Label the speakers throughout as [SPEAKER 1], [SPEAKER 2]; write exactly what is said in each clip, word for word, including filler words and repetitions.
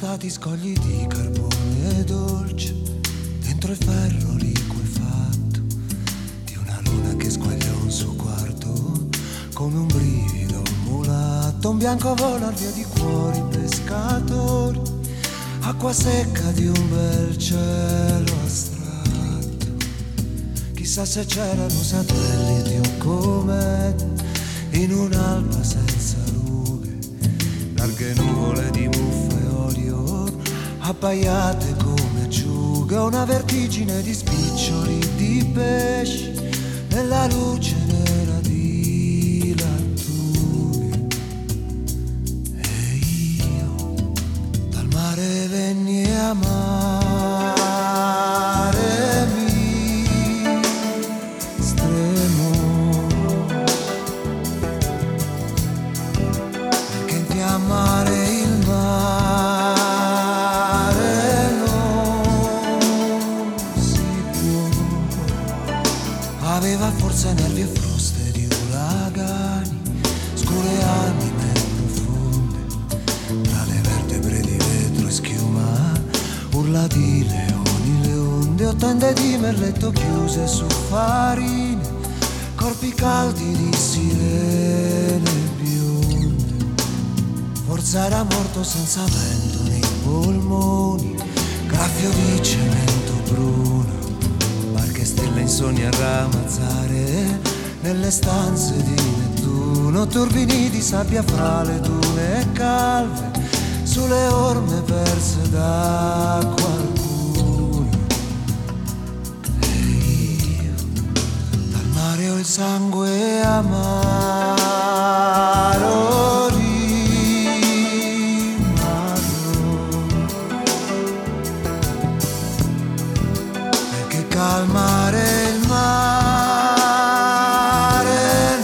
[SPEAKER 1] stati scogli di carbone dolce dentro il ferro liquefatto di una luna che squagliò un suo quarto come un brivido mulatto. Un bianco volar via di cuori pescatori, acqua secca di un bel cielo astratto. Chissà se c'erano satelliti o cometi in un'alba senza rughe, larghe nuvole di muffa e olio abbaiate come acciughe, una vertigine di spiccioli di pesci nella luce nera di lattughe. E io dal mare venni a mare mi stremo, perché in fiammare il mare non si può. Aveva forse nervi e fruste di uragani, scure anime profonde, tra le vertebre di vetro e schiuma, urla di leoni, le onde, o tende di merletto chiuse su farine, corpi caldi di sirene bionde. Forse era morto senza vento nei polmoni, graffio di cemento bruno, barche stelle insonni a ramazzare nelle stanze di Nettuno, turbini di sabbia fra le dune e calve, sulle orme perse da qualcuno. E io dal mare ho il sangue amaro rimasto, perché calmare il mare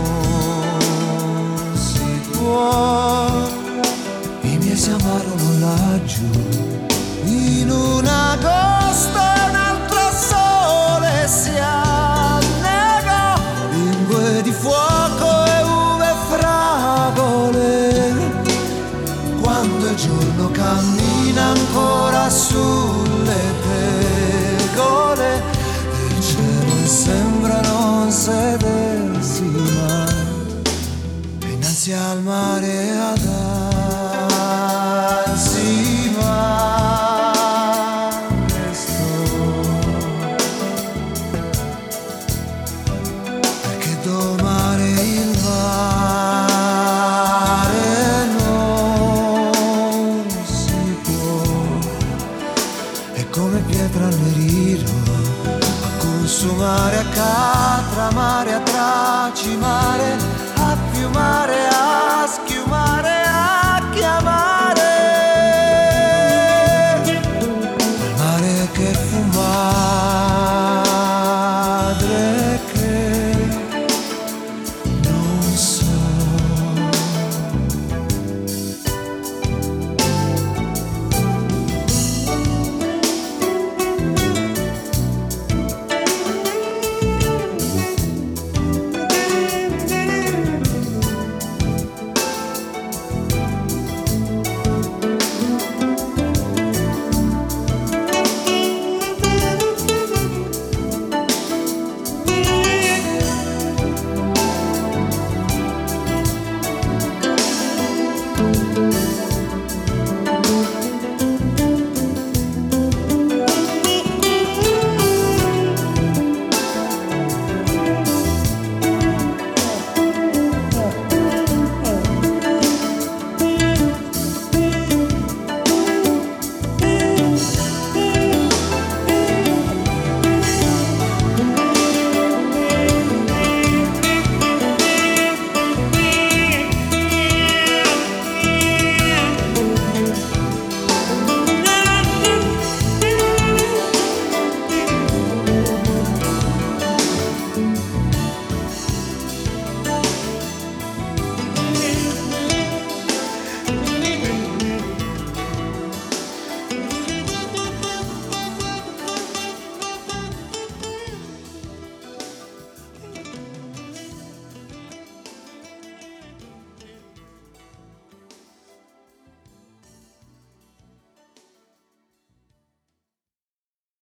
[SPEAKER 1] non si può. I miei si amarono laggiù in un agosto, un altro sole si annegò, lingue di fuoco e uve fragole, quando il giorno cammina ancora sulle tegole del cielo e sembra non sedersi mai, e innanzi al mare ad ansimare sto, perché domare il mare non si può, è come pietra all'erilo, a consumare, a catramare, a tracimare, a fiumare, a